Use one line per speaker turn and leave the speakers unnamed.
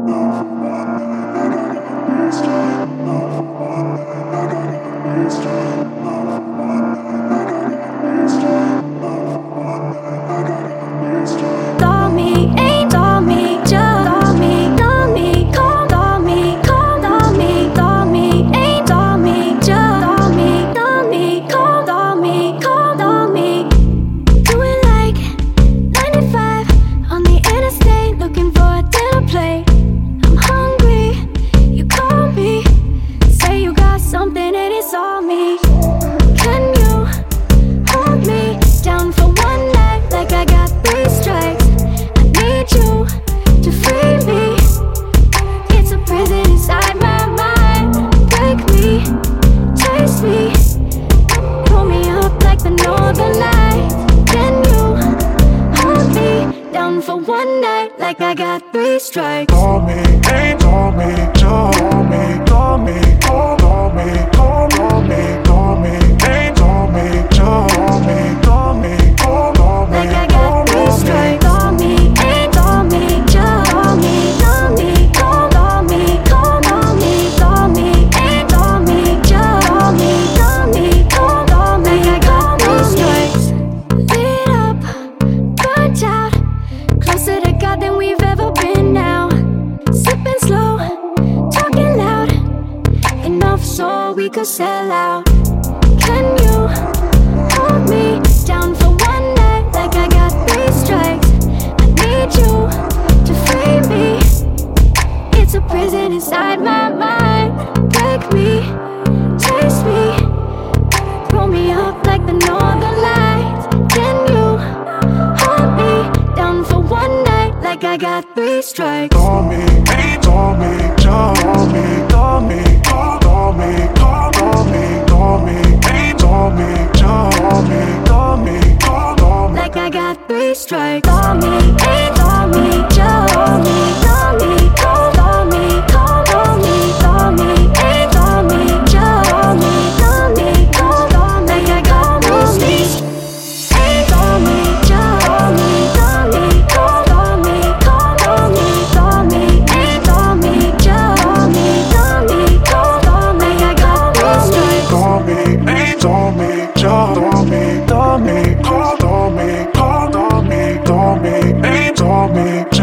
Call me, ain't call me, just call me, call me, call me, ain't call me, just call me, call me. Doing like 95 on the interstate, looking for a dinner plate. I'm hungry, you call me, say you got something and it's all me. Can you hold me down for one night like I got 3 strikes? I need you to free me. It's a prison inside my mind. Break me, chase me, pull me up like the northern lights. Can you hold me down for one night like I got 3 strikes?
Call me, ain't call me, just call me, call me, call me, call me, call me, ain't call me, just call me, call me, call me,
like I got 3 strikes. Call me, ain't call me, just call me, call me, call me, ain't call me, just call me, like I got 3 strikes. Lit up, burnt out, closer to God than we've ever been now. Sipping slow, talking loud, enough so we could sell out. Can you hold me down for one night like I got 3 strikes? I need you to free me. It's a prison inside my mind. Break me, chase me, pull me up like the northern lights. Can you hold me down for one night like I got 3 strikes?
Call me, ain't call me, just call me, call me, call me, call me, call me, ain't call me, just call me, call me, call me,
like I got 3 strikes. Call me, ain't call me, just call me, call me, call me, call me, ain't call me, just call me, like I got 3 strikes. Ain't call me, just call me, call me, ain't call me, just call me, like I got 3 strikes.
call me, ain't call me, just call me, call me, ain't call me.